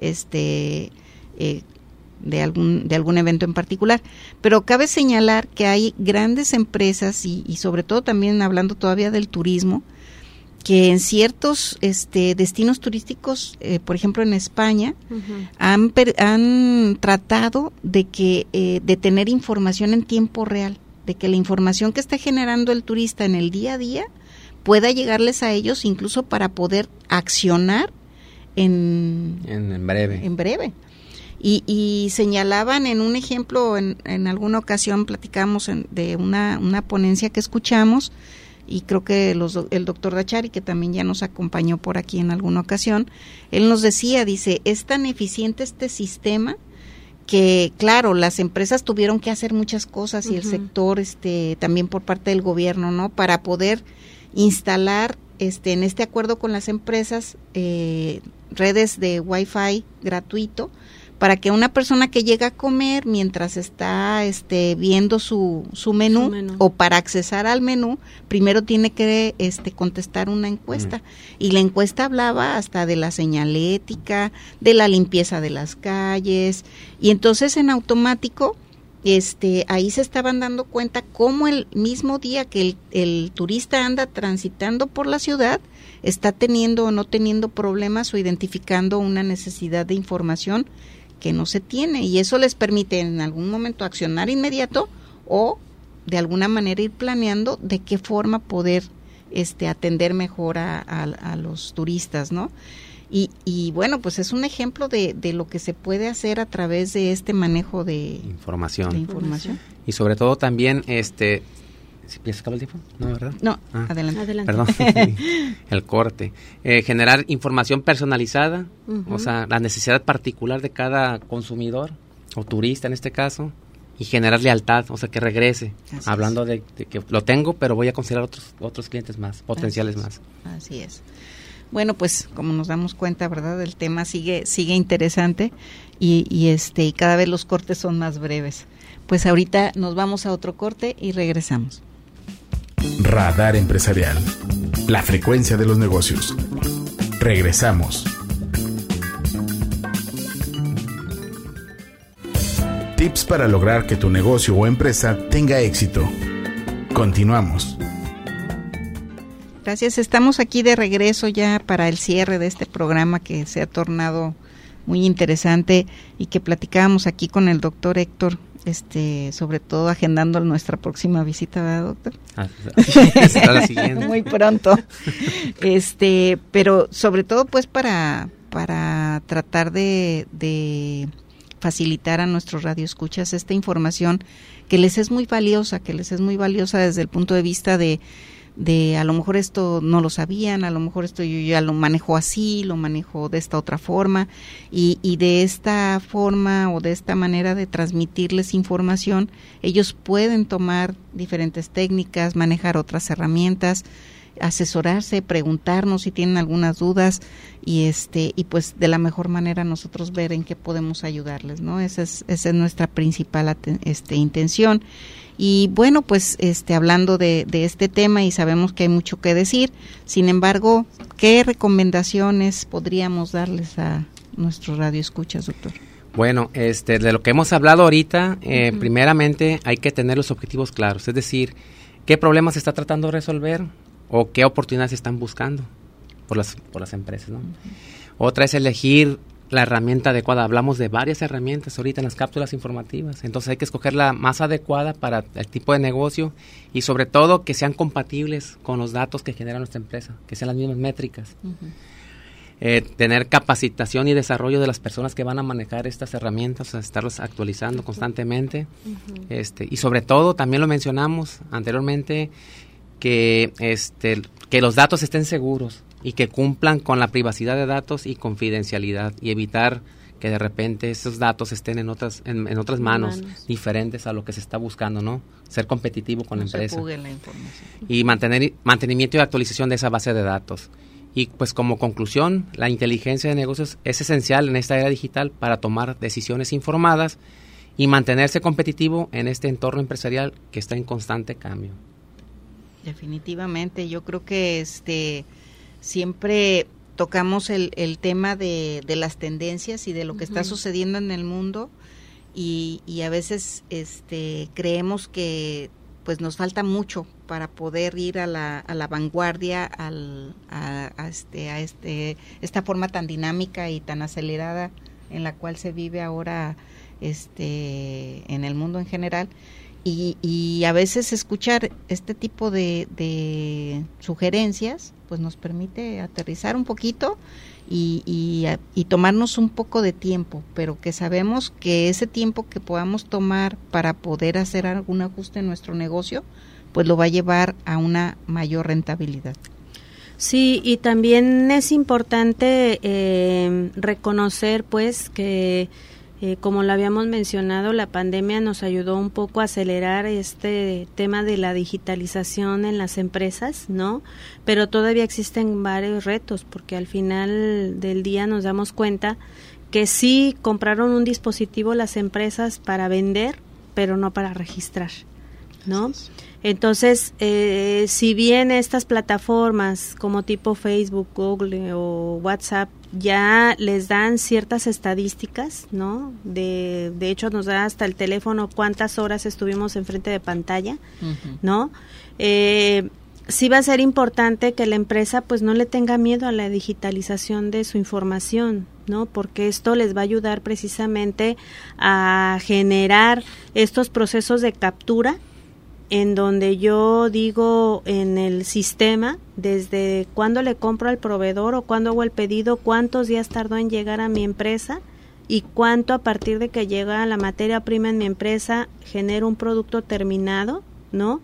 de algún evento en particular. Pero cabe señalar que hay grandes empresas y sobre todo también hablando todavía del turismo, que en ciertos destinos turísticos, por ejemplo en España, uh-huh, han tratado de tener información en tiempo real, de que la información que está generando el turista en el día a día pueda llegarles a ellos incluso para poder accionar en breve. Y señalaban en un ejemplo, en alguna ocasión platicamos de una ponencia que escuchamos, y creo que el doctor Dachari, que también ya nos acompañó por aquí en alguna ocasión, él nos decía, dice, es tan eficiente este sistema que, claro, las empresas tuvieron que hacer muchas cosas, uh-huh, y el sector también por parte del gobierno, ¿no? Para poder instalar en este acuerdo con las empresas redes de Wi-Fi gratuito, para que una persona que llega a comer mientras está viendo su menú, o para accesar al menú, primero tiene que contestar una encuesta. Y la encuesta hablaba hasta de la señalética, de la limpieza de las calles, y entonces en automático ahí se estaban dando cuenta cómo el mismo día que el turista anda transitando por la ciudad, está teniendo o no teniendo problemas o identificando una necesidad de información que no se tiene, y eso les permite en algún momento accionar inmediato o de alguna manera ir planeando de qué forma poder atender mejor a los turistas, ¿no? Y bueno, pues es un ejemplo de lo que se puede hacer a través de este manejo de información. Y sobre todo también ¿Ya se acabó el tiempo? No, ¿verdad? No, adelante. Perdón, el corte. Generar información personalizada, o sea, la necesidad particular de cada consumidor o turista en este caso, y generar lealtad, o sea, que regrese, hablando de que lo tengo, pero voy a considerar otros clientes más, potenciales más. Así es. Bueno, pues como nos damos cuenta, ¿verdad? El tema sigue interesante y cada vez los cortes son más breves. Pues ahorita nos vamos a otro corte y regresamos. Radar Empresarial. La frecuencia de los negocios. Regresamos. Tips para lograr que tu negocio o empresa tenga éxito. Continuamos. Gracias, estamos aquí de regreso ya para el cierre de este programa que se ha tornado muy interesante y que platicábamos aquí con el doctor Héctor, sobre todo agendando nuestra próxima visita, ¿verdad, doctor? Será la siguiente. Muy pronto. Pero sobre todo pues para tratar de facilitar a nuestros radioescuchas esta información que les es muy valiosa desde el punto de vista de a lo mejor esto no lo sabían, a lo mejor esto yo ya lo manejo así, lo manejo de esta otra forma, y de esta forma o de esta manera de transmitirles información, ellos pueden tomar diferentes técnicas, manejar otras herramientas, asesorarse, preguntarnos si tienen algunas dudas y pues de la mejor manera nosotros ver en qué podemos ayudarles, ¿no? Esa es nuestra principal intención. Y bueno, pues hablando de este tema, y sabemos que hay mucho que decir, sin embargo, ¿qué recomendaciones podríamos darles a nuestros radioescuchas, doctor? Bueno, de lo que hemos hablado ahorita, primeramente hay que tener los objetivos claros, es decir, qué problemas se está tratando de resolver o qué oportunidades están buscando por las empresas, ¿no? Otra es elegir la herramienta adecuada. Hablamos de varias herramientas ahorita en las cápsulas informativas, entonces hay que escoger la más adecuada para el tipo de negocio y sobre todo que sean compatibles con los datos que genera nuestra empresa, que sean las mismas métricas. Tener capacitación y desarrollo de las personas que van a manejar estas herramientas, o sea, estarlas actualizando constantemente. Y sobre todo, también lo mencionamos anteriormente, que los datos estén seguros y que cumplan con la privacidad de datos y confidencialidad, y evitar que de repente esos datos estén en otras manos diferentes a lo que se está buscando, ¿no? Ser competitivo con la empresa. Se fugue la información. Y mantenimiento y actualización de esa base de datos. Y pues como conclusión, la inteligencia de negocios es esencial en esta era digital para tomar decisiones informadas y mantenerse competitivo en este entorno empresarial que está en constante cambio. Definitivamente, yo creo que siempre tocamos el tema de las tendencias y de lo que está sucediendo en el mundo y a veces creemos que pues nos falta mucho para poder ir a la vanguardia, esta forma tan dinámica y tan acelerada en la cual se vive ahora en el mundo en general. Y a veces escuchar este tipo de sugerencias pues nos permite aterrizar un poquito y tomarnos un poco de tiempo, pero que sabemos que ese tiempo que podamos tomar para poder hacer algún ajuste en nuestro negocio pues lo va a llevar a una mayor rentabilidad. Sí, y también es importante reconocer pues que como lo habíamos mencionado, la pandemia nos ayudó un poco a acelerar este tema de la digitalización en las empresas, ¿no? Pero todavía existen varios retos, porque al final del día nos damos cuenta que sí compraron un dispositivo las empresas para vender, pero no para registrar, ¿no? Entonces, si bien estas plataformas como tipo Facebook, Google o WhatsApp ya les dan ciertas estadísticas, ¿no? De hecho nos da hasta el teléfono cuántas horas estuvimos enfrente de pantalla, ¿no? Sí va a ser importante que la empresa pues no le tenga miedo a la digitalización de su información, ¿no? Porque esto les va a ayudar precisamente a generar estos procesos de captura en donde yo digo en el sistema desde cuándo le compro al proveedor o cuándo hago el pedido, cuántos días tardó en llegar a mi empresa y cuánto a partir de que llega la materia prima en mi empresa genero un producto terminado, ¿no?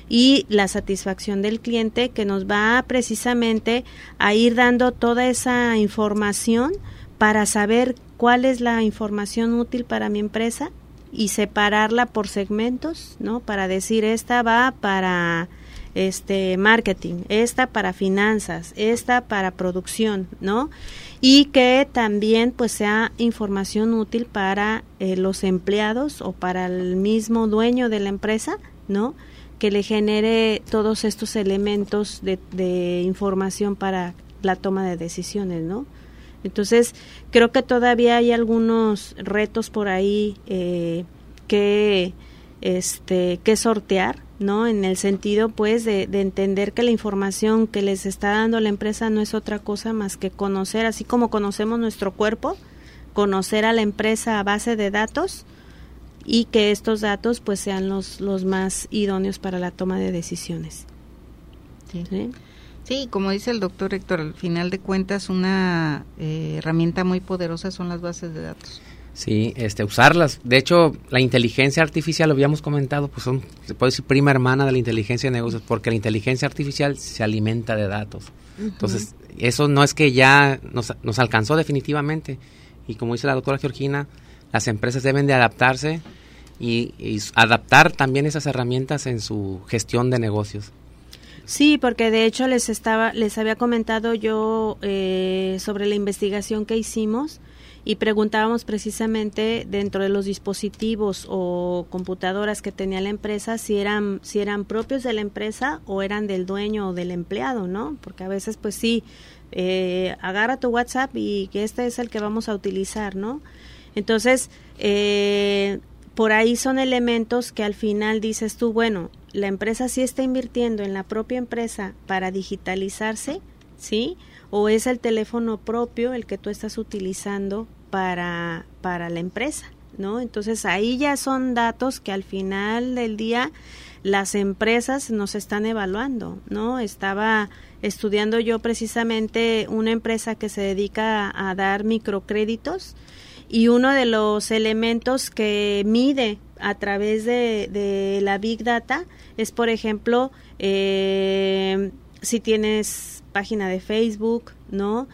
y la satisfacción del cliente, que nos va precisamente a ir dando toda esa información para saber cuál es la información útil para mi empresa y separarla por segmentos, ¿no? Para decir, esta va para marketing, esta para finanzas, esta para producción, ¿no? Y que también pues sea información útil para los empleados o para el mismo dueño de la empresa, ¿no? Que le genere todos estos elementos de información para la toma de decisiones, ¿no? Entonces, creo que todavía hay algunos retos por ahí que sortear, ¿no? En el sentido, pues, de entender que la información que les está dando la empresa no es otra cosa más que conocer, así como conocemos nuestro cuerpo, conocer a la empresa a base de datos y que estos datos, pues, sean los más idóneos para la toma de decisiones. Sí. Sí, como dice el doctor Héctor, al final de cuentas una herramienta muy poderosa son las bases de datos. Sí, usarlas. De hecho, la inteligencia artificial, lo habíamos comentado, pues se puede decir prima hermana de la inteligencia de negocios, porque la inteligencia artificial se alimenta de datos. Uh-huh. Entonces, eso no es que ya nos alcanzó definitivamente. Y como dice la doctora Georgina, las empresas deben de adaptarse y adaptar también esas herramientas en su gestión de negocios. Sí, porque de hecho les había comentado yo sobre la investigación que hicimos y preguntábamos precisamente dentro de los dispositivos o computadoras que tenía la empresa si eran propios de la empresa o eran del dueño o del empleado, ¿no? Porque a veces pues sí, agarra tu WhatsApp y que este es el que vamos a utilizar, ¿no? Entonces, por ahí son elementos que al final dices tú, bueno, la empresa sí está invirtiendo en la propia empresa para digitalizarse, ¿sí? O es el teléfono propio el que tú estás utilizando para la empresa, ¿no? Entonces ahí ya son datos que al final del día las empresas nos están evaluando, ¿no? Estaba estudiando yo precisamente una empresa que se dedica a dar microcréditos y uno de los elementos que mide a través de la Big Data es, por ejemplo, si tienes página de Facebook, ¿no?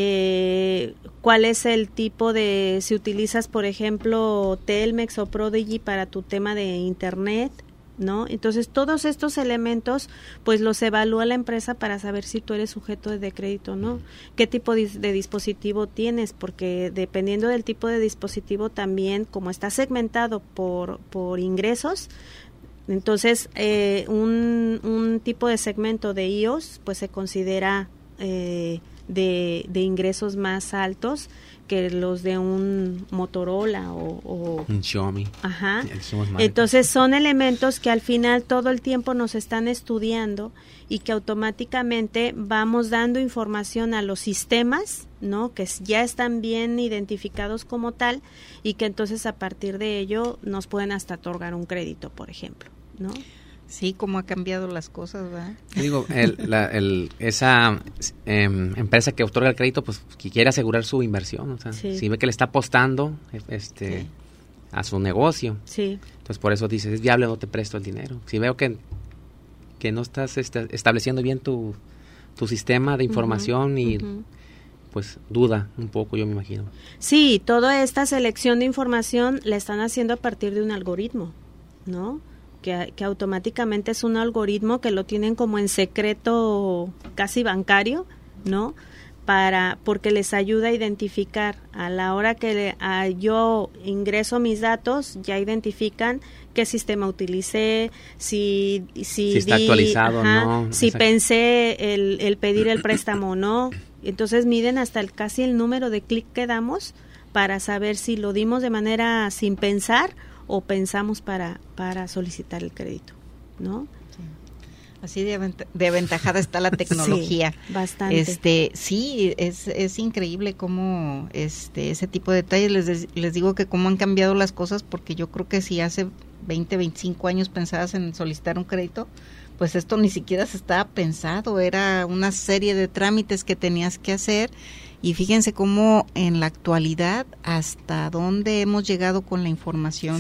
¿Cuál es el tipo si utilizas, por ejemplo, Telmex o Prodigy para tu tema de Internet, ¿no? Entonces, todos estos elementos, pues los evalúa la empresa para saber si tú eres sujeto de crédito o no. ¿Qué tipo de dispositivo tienes? Porque dependiendo del tipo de dispositivo también, como está segmentado por ingresos, entonces un tipo de segmento de iOS, pues se considera de ingresos más altos que los de un Motorola o un Xiaomi. Ajá. Entonces son elementos que al final todo el tiempo nos están estudiando y que automáticamente vamos dando información a los sistemas, ¿no? Que ya están bien identificados como tal y que entonces a partir de ello nos pueden hasta otorgar un crédito, por ejemplo, ¿no? Sí, cómo ha cambiado las cosas, ¿verdad? Digo, esa empresa que otorga el crédito, pues que quiere asegurar su inversión, o sea, sí. Si ve que le está apostando sí. a su negocio, sí. Entonces por eso dice, es viable o no te presto el dinero. Si veo que no estás estableciendo bien tu sistema de información y pues duda un poco, yo me imagino. Sí, toda esta selección de información la están haciendo a partir de un algoritmo, ¿no? Que automáticamente es un algoritmo que lo tienen como en secreto casi bancario, ¿no? Porque les ayuda a identificar a la hora que yo ingreso mis datos, ya identifican qué sistema utilicé, si está actualizado, ¿no? Si exacto. Pensé el pedir el préstamo o no. Entonces miden hasta casi el número de clic que damos para saber si lo dimos de manera sin pensar o pensamos para solicitar el crédito, ¿no? Sí. Así de aventajada está la tecnología. Sí, bastante. Sí, es increíble cómo ese tipo de detalles, les digo que cómo han cambiado las cosas, porque yo creo que si hace 20, 25 años pensabas en solicitar un crédito, pues esto ni siquiera se estaba pensado, era una serie de trámites que tenías que hacer. Y fíjense cómo en la actualidad hasta dónde hemos llegado con la información. Sí.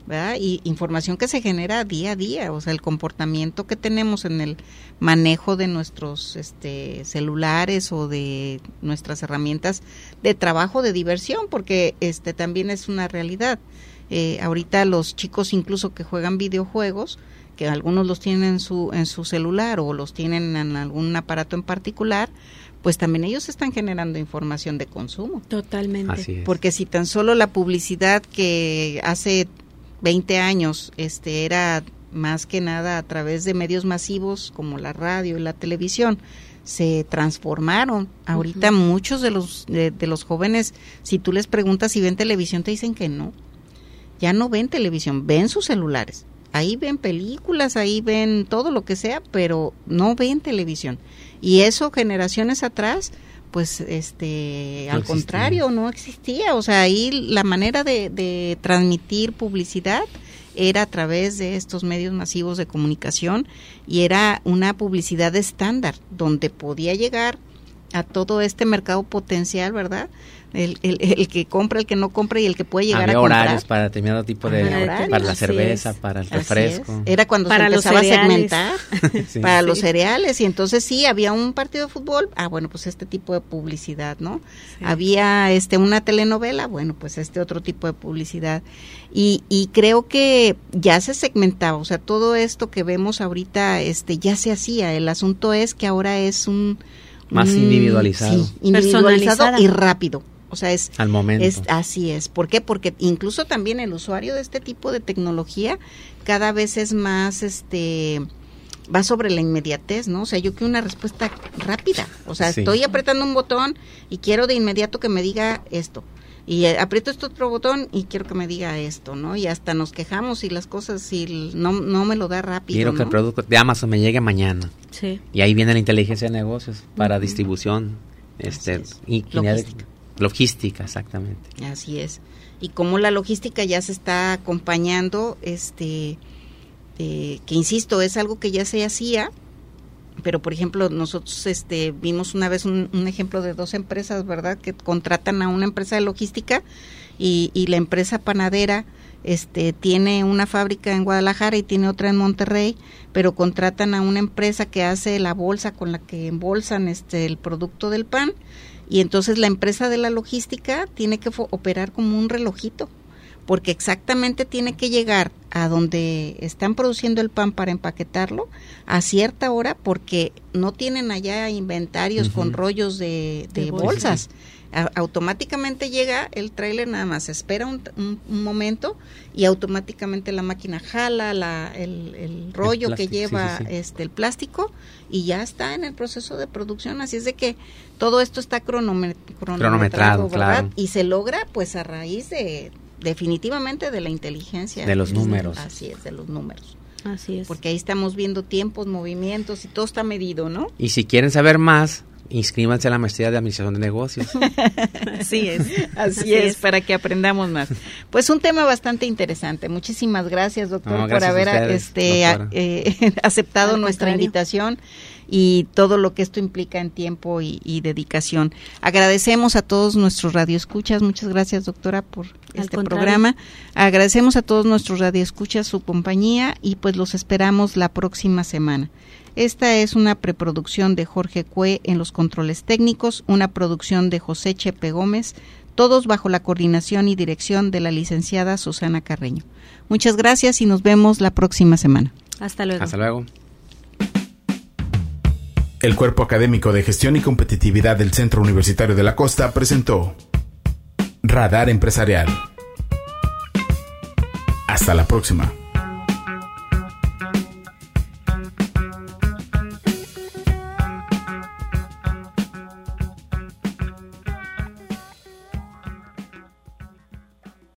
¿verdad? Y información que se genera día a día, o sea, el comportamiento que tenemos en el manejo de nuestros celulares o de nuestras herramientas de trabajo, de diversión, porque también es una realidad. Ahorita los chicos incluso que juegan videojuegos, que algunos los tienen en su celular o los tienen en algún aparato en particular, pues también ellos están generando información de consumo. Totalmente. Así es. Porque si tan solo la publicidad que hace 20 años era más que nada a través de medios masivos como la radio y la televisión, se transformaron. Ahorita muchos de los jóvenes, si tú les preguntas si ven televisión, te dicen que no. Ya no ven televisión, ven sus celulares. Ahí ven películas, ahí ven todo lo que sea, pero no ven televisión. Y eso generaciones atrás, pues al contrario, no existía. O sea, ahí la manera de transmitir publicidad era a través de estos medios masivos de comunicación y era una publicidad estándar donde podía llegar a todo este mercado potencial, ¿verdad? El que compra, el que no compra y el que puede llegar a comprar. Había horarios para determinado tipo de... para la cerveza, para el refresco. Era cuando se empezaba a segmentar sí. Para los cereales. Y entonces sí, había un partido de fútbol. Bueno, pues este tipo de publicidad, ¿no? Sí. Había una telenovela. Bueno, pues otro tipo de publicidad. Y creo que ya se segmentaba. O sea, todo esto que vemos ahorita ya se hacía. El asunto es que ahora es más individualizado. Sí, individualizado y rápido. O sea, al momento. Así es. ¿Por qué? Porque incluso también el usuario de este tipo de tecnología cada vez es más, va sobre la inmediatez, ¿no? O sea, yo quiero una respuesta rápida. O sea, sí. Estoy apretando un botón y quiero de inmediato que me diga esto. Y aprieto este otro botón y quiero que me diga esto, ¿no? Y hasta nos quejamos y las cosas si no me lo da rápido. Quiero que el producto de Amazon me llegue mañana. Sí. Y ahí viene la inteligencia de negocios para distribución, y logística, exactamente. Así es. Y como la logística ya se está acompañando, que insisto, es algo que ya se hacía, pero por ejemplo nosotros vimos una vez un ejemplo de 2 empresas, ¿verdad?, que contratan a una empresa de logística y la empresa panadera tiene una fábrica en Guadalajara y tiene otra en Monterrey, pero contratan a una empresa que hace la bolsa con la que embolsan el producto del pan. Y entonces la empresa de la logística tiene que operar como un relojito, porque exactamente tiene que llegar a donde están produciendo el pan para empaquetarlo a cierta hora, porque no tienen allá inventarios con rollos de bolsas. Automáticamente llega el tráiler, nada más espera un momento y automáticamente la máquina jala el rollo plástico, que lleva el plástico y ya está en el proceso de producción. Así es de que todo esto está cronometrado, ¿verdad? Claro. Y se logra pues a raíz definitivamente de la inteligencia. De los números. Así es, de los números. Así es. Porque ahí estamos viendo tiempos, movimientos y todo está medido, ¿no? Y si quieren saber más, inscríbanse a la maestría de administración de negocios. Así es, así es, para que aprendamos más. Pues un tema bastante interesante. Muchísimas gracias, doctor, por haber aceptado nuestra invitación y todo lo que esto implica en tiempo y dedicación. Agradecemos a todos nuestros radioescuchas. Muchas gracias, doctora, por este programa. Agradecemos a todos nuestros radioescuchas su compañía y pues los esperamos la próxima semana. Esta es una preproducción de Jorge Cue en los controles técnicos, una producción de José Chepe Gómez, todos bajo la coordinación y dirección de la licenciada Susana Carreño. Muchas gracias y nos vemos la próxima semana. Hasta luego. Hasta luego. El Cuerpo Académico de Gestión y Competitividad del Centro Universitario de la Costa presentó Radar Empresarial. Hasta la próxima.